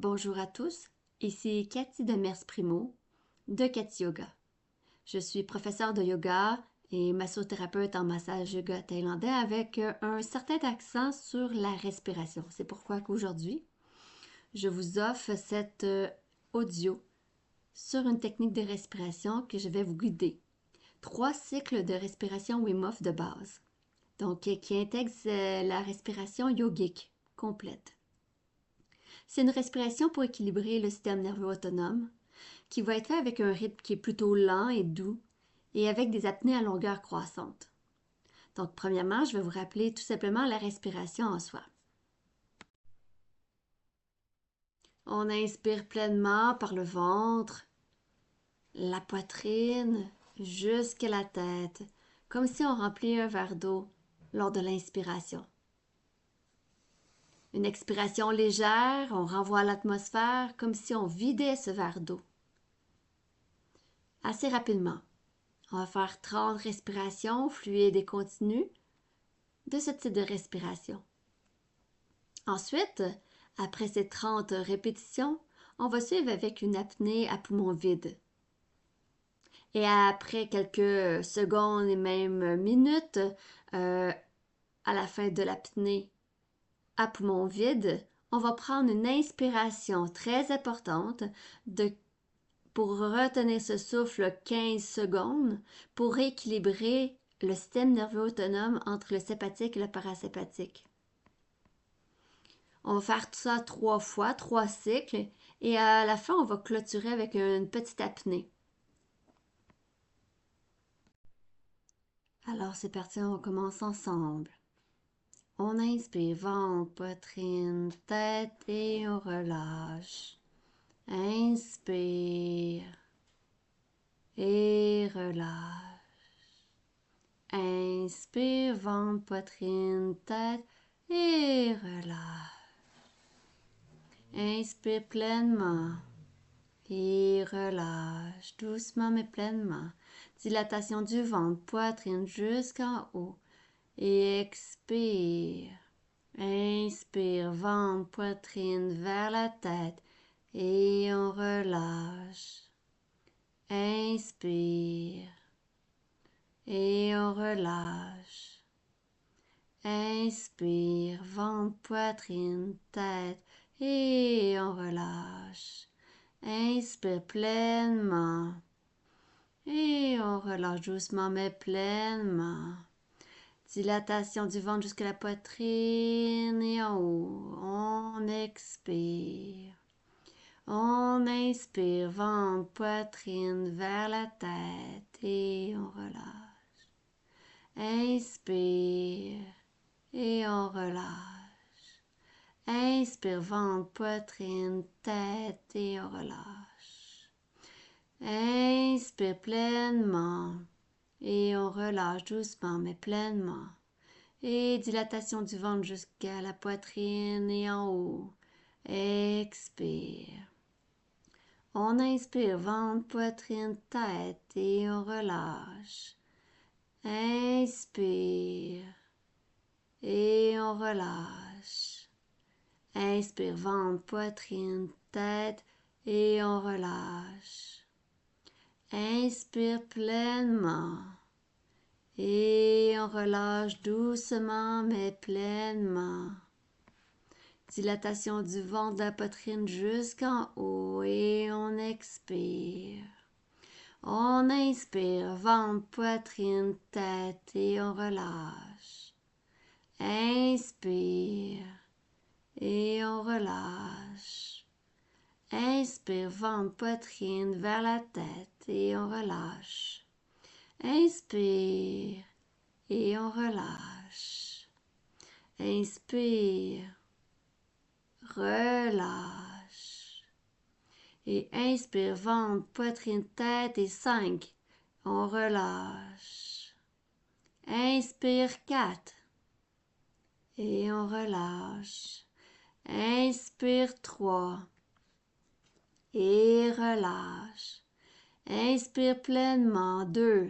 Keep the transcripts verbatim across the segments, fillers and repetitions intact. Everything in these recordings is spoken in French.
Bonjour à tous, ici Cathy Demers-Primo de Cathy Yoga. Je suis professeure de yoga et massothérapeute en massage yoga thaïlandais avec un certain accent sur la respiration. C'est pourquoi qu'aujourd'hui, je vous offre cet audio sur une technique de respiration que je vais vous guider. Trois cycles de respiration Wim Hof de base, donc qui intègrent la respiration yogique complète. C'est une respiration pour équilibrer le système nerveux autonome qui va être fait avec un rythme qui est plutôt lent et doux et avec des apnées à longueur croissante. Donc, premièrement, je vais vous rappeler tout simplement la respiration en soi. On inspire pleinement par le ventre, la poitrine, jusqu'à la tête, comme si on remplit un verre d'eau lors de l'inspiration. Une expiration légère, on renvoie l'atmosphère comme si on vidait ce verre d'eau. Assez rapidement. On va faire trente respirations fluides et continues de ce type de respiration. Ensuite, après ces trente répétitions, on va suivre avec une apnée à poumon vide. Et après quelques secondes et même minutes, euh, à la fin de l'apnée à poumon vide, on va prendre une inspiration très importante de pour retenir ce souffle quinze secondes pour rééquilibrer le système nerveux autonome entre le sympathique et le parasympathique. On va faire tout ça trois fois, trois cycles, et à la fin, on va clôturer avec une petite apnée. Alors, c'est parti, on commence ensemble. On inspire, ventre, poitrine, tête et on relâche. Inspire et relâche. Inspire, ventre, poitrine, tête et relâche. Inspire pleinement et relâche doucement mais pleinement. Dilatation du ventre, poitrine jusqu'en haut. Et expire. Inspire, ventre, poitrine vers la tête et on relâche. Inspire. Et on relâche. Inspire, ventre, poitrine, tête et on relâche. Inspire pleinement. Et on relâche doucement mais pleinement. Dilatation du ventre jusqu'à la poitrine et en haut. On expire. On inspire, ventre, poitrine vers la tête et on relâche. Inspire et on relâche. Inspire, ventre, poitrine, tête et on relâche. Inspire pleinement et on relâche doucement mais pleinement. Et dilatation du ventre jusqu'à la poitrine et en haut. Expire. On inspire, ventre, poitrine, tête et on relâche. Inspire et on relâche. Inspire, ventre, poitrine, tête et on relâche. Inspire pleinement et on relâche doucement mais pleinement. Dilatation du ventre, de la poitrine jusqu'en haut et on expire. On inspire, ventre, poitrine, tête et on relâche. Inspire et on relâche. Inspire, ventre, poitrine vers la tête et on relâche. Inspire et on relâche. Inspire, relâche. Et inspire, ventre, poitrine, tête et cinq. On relâche. Inspire quatre. Et on relâche. Inspire trois. Et relâche. Inspire pleinement deux.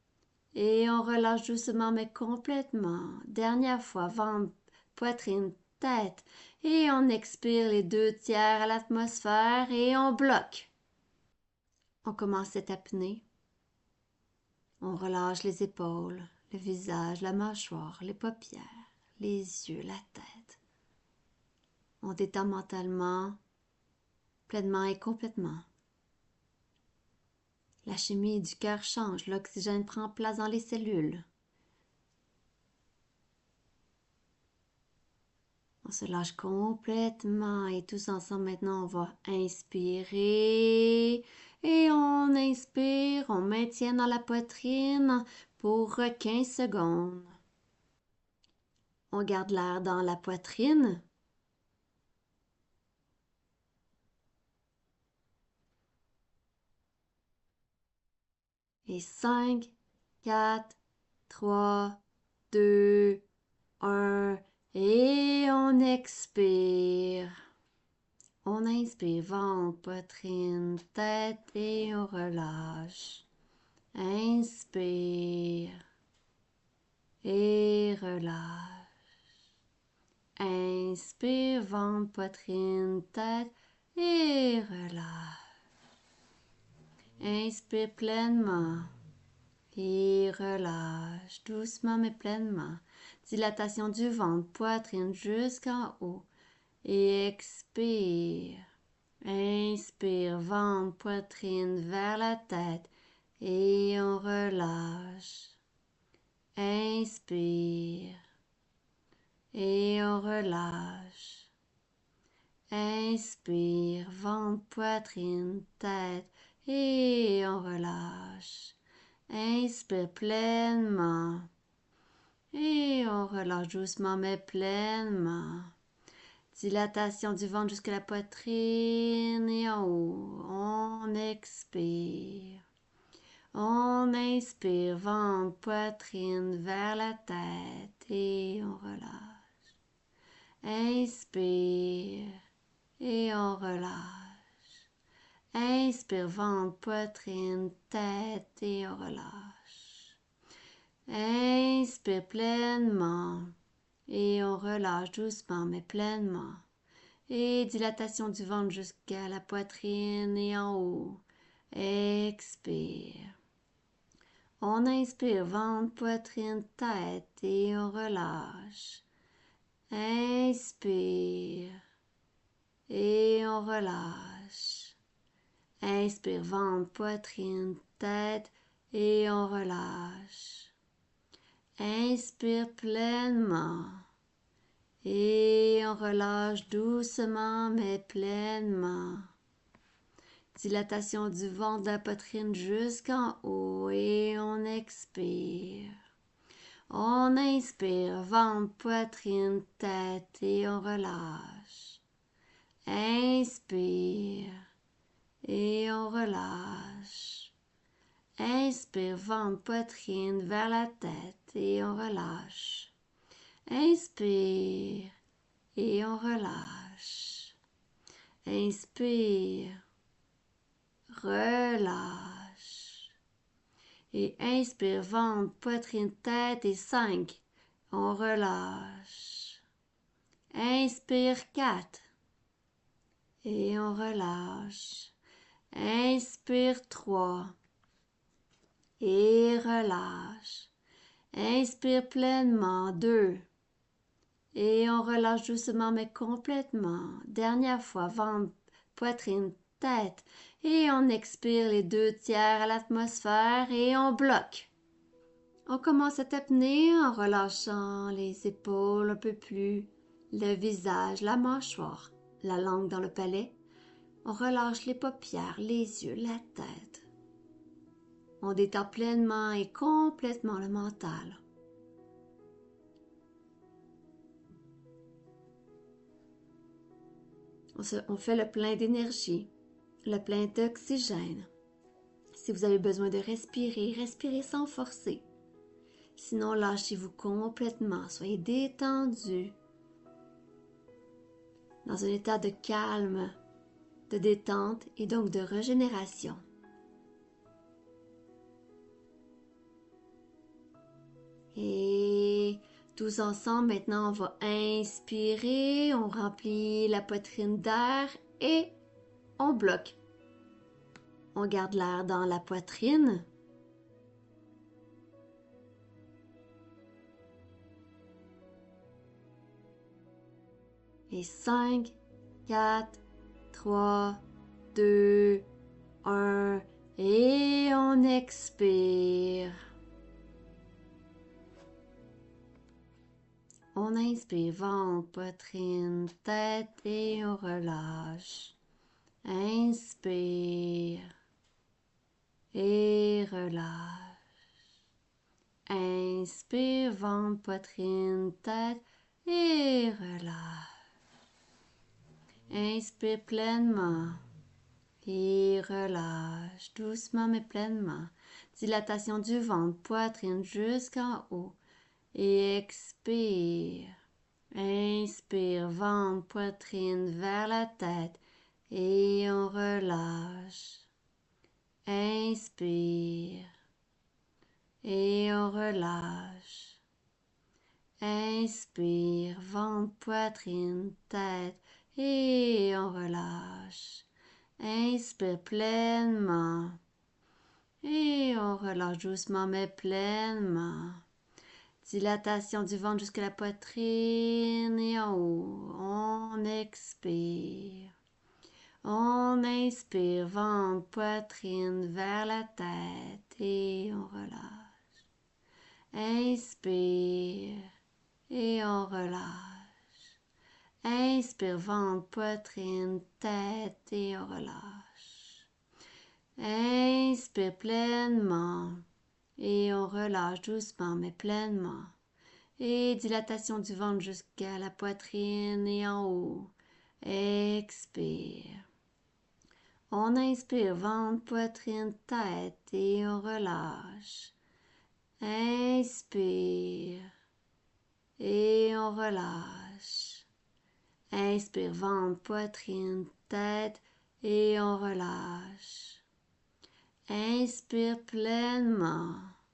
Et on relâche doucement mais complètement. Dernière fois, ventre, poitrine, tête. Et on expire les deux tiers à l'atmosphère et on bloque. On commence cette apnée. On relâche les épaules, le visage, la mâchoire, les paupières, les yeux, la tête. On détend mentalement, pleinement et complètement. La chimie du cœur change, l'oxygène prend place dans les cellules. On se lâche complètement et tous ensemble maintenant on va inspirer et on inspire, on maintient dans la poitrine pour quinze secondes. On garde l'air dans la poitrine. Et cinq, quatre, trois, deux, un, et on expire. On inspire, ventre, poitrine, tête et on relâche. Inspire et relâche. Inspire, ventre, poitrine, tête et relâche. Inspire pleinement et relâche doucement mais pleinement. Dilatation du ventre, poitrine jusqu'en haut. Et expire. Inspire, ventre, poitrine vers la tête et on relâche. Inspire et on relâche. Inspire, ventre, poitrine, tête et on relâche. Inspire pleinement et on relâche doucement mais pleinement. Dilatation du ventre jusqu'à la poitrine et en haut. On expire. On inspire, ventre, poitrine vers la tête et on relâche. Inspire et on relâche. Inspire, ventre, poitrine, tête et on relâche. Inspire pleinement et on relâche doucement mais pleinement. Et dilatation du ventre jusqu'à la poitrine et en haut. Expire. On inspire, ventre, poitrine, tête et on relâche. Inspire et on relâche. Inspire, ventre, poitrine, tête et on relâche. Inspire pleinement et on relâche doucement mais pleinement. Dilatation du ventre, de la poitrine jusqu'en haut et on expire. On inspire, ventre, poitrine, tête et on relâche. Inspire et on relâche. Inspire, ventre, poitrine vers la tête et on relâche. Inspire et on relâche. Inspire, relâche. Et inspire, ventre, poitrine, tête et cinq. On relâche. Inspire quatre. Et on relâche. Inspire trois. Et relâche. Inspire pleinement deux. Et on relâche doucement mais complètement. Dernière fois, ventre, poitrine, tête. Et on expire les deux tiers à l'atmosphère et on bloque. On commence cette apnée en relâchant les épaules un peu plus, le visage, la mâchoire, la langue dans le palais. On relâche les paupières, les yeux, la tête. On détend pleinement et complètement le mental. On, se, on fait le plein d'énergie, le plein d'oxygène. Si vous avez besoin de respirer, respirez sans forcer. Sinon, lâchez-vous complètement, soyez détendu, dans un état de calme, de détente et donc de régénération. Et Tous ensemble, maintenant, on va inspirer, on remplit la poitrine d'air et on bloque. On garde l'air dans la poitrine. Et cinq, quatre, trois, deux, un, et on expire. On inspire, ventre, poitrine, tête et on relâche. Inspire et relâche. Inspire, ventre, poitrine, tête et relâche. Inspire pleinement et relâche doucement mais pleinement. Dilatation du ventre, poitrine jusqu'en haut. Et expire. Inspire, ventre, poitrine vers la tête et on relâche. Inspire et on relâche. Inspire, ventre, poitrine, tête et on relâche. Inspire pleinement et on relâche doucement mais pleinement. Dilatation du ventre jusqu'à la poitrine et en haut. On expire. On inspire, ventre, poitrine vers la tête et on relâche. Inspire et on relâche. Inspire, ventre, poitrine, tête et on relâche. Inspire pleinement et on relâche doucement mais pleinement. Et dilatation du ventre jusqu'à la poitrine et en haut. Expire. On inspire, ventre, poitrine, tête et on relâche. Inspire et on relâche. Inspire, ventre, poitrine, tête et on relâche. Inspire pleinement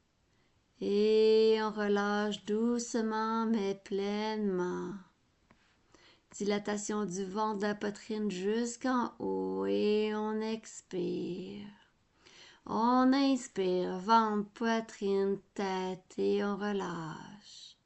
et on relâche doucement mais pleinement. Dilatation du ventre, de la poitrine jusqu'en haut et on expire. On inspire, ventre, poitrine, tête et on relâche.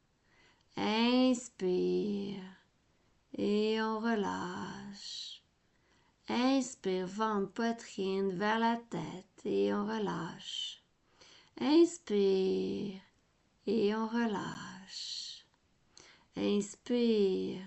Inspire et on relâche. Inspire, ventre, poitrine vers la tête et on relâche. Inspire et on relâche. Inspire,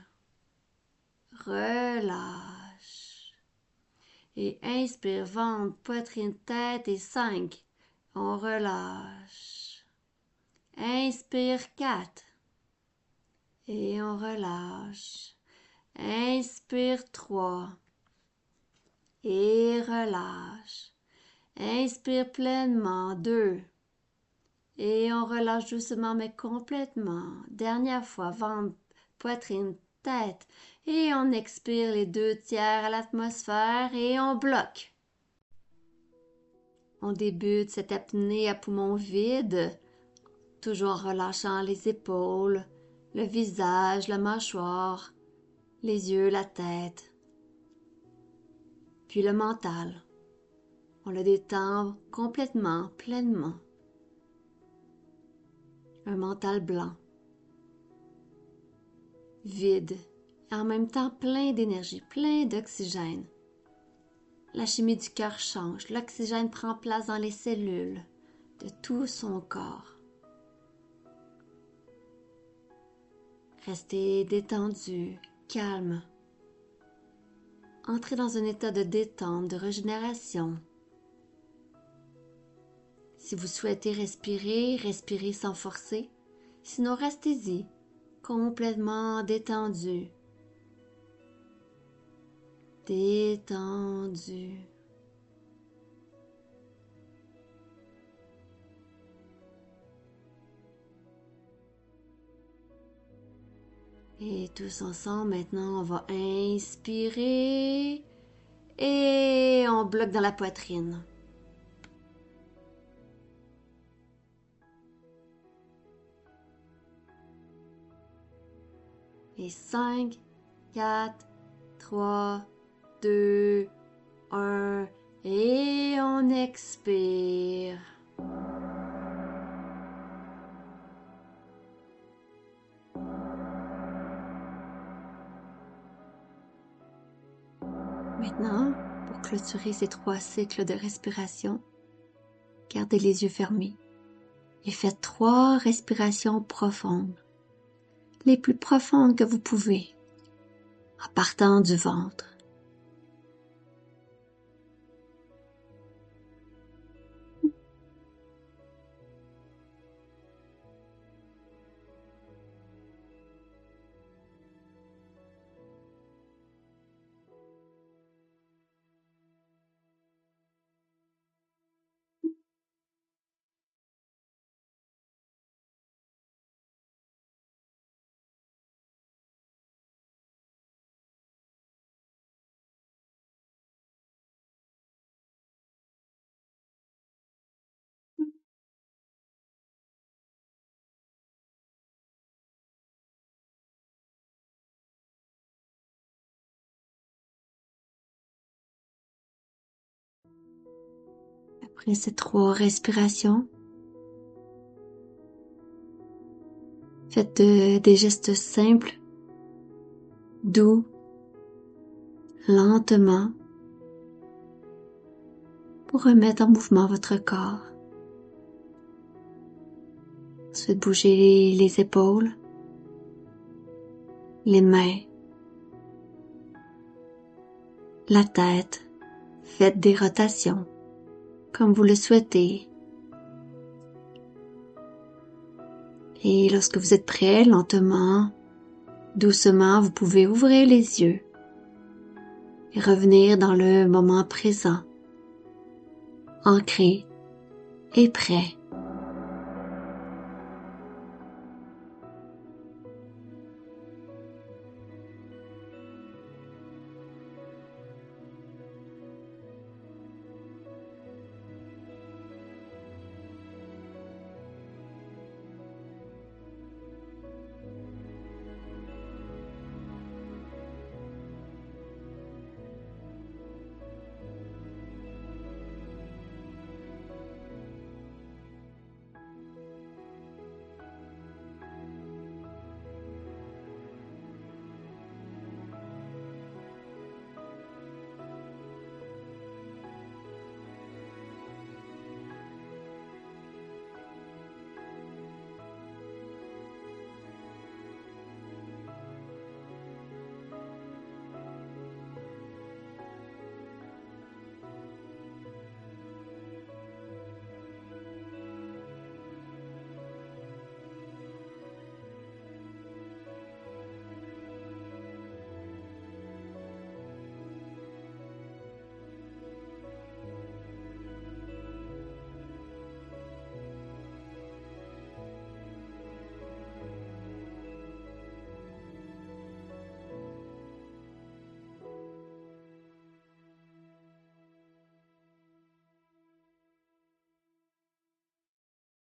relâche. Et inspire, ventre, poitrine, tête et cinq. On relâche. Inspire quatre. Et on relâche. Inspire trois. Et relâche. Inspire pleinement deux. Et on relâche doucement mais complètement. Dernière fois, ventre, poitrine, tête. Et on expire les deux tiers à l'atmosphère et on bloque. On débute cette apnée à poumon vide, toujours en relâchant les épaules, le visage, la mâchoire, les yeux, la tête. Puis le mental. On le détend complètement, pleinement. Un mental blanc, vide, et en même temps plein d'énergie, plein d'oxygène. La chimie du cœur change, l'oxygène prend place dans les cellules de tout son corps. Restez détendu, calme. Entrez dans un état de détente, de régénération. Si vous souhaitez respirer, respirez sans forcer. Sinon, restez-y, complètement détendu. Détendu. Et tous ensemble, maintenant, on va inspirer et on bloque dans la poitrine. Et cinq, quatre, trois, deux, un. Et on expire. Maintenant, pour clôturer ces trois cycles de respiration, gardez les yeux fermés et faites trois respirations profondes, les plus profondes que vous pouvez, en partant du ventre. Après ces trois respirations, faites de- des gestes simples, doux, lentement, pour remettre en mouvement votre corps. Ensuite, bougez les épaules, les mains, la tête. Faites des rotations, comme vous le souhaitez. Et lorsque vous êtes prêt, lentement, doucement, vous pouvez ouvrir les yeux et revenir dans le moment présent, ancré et prêt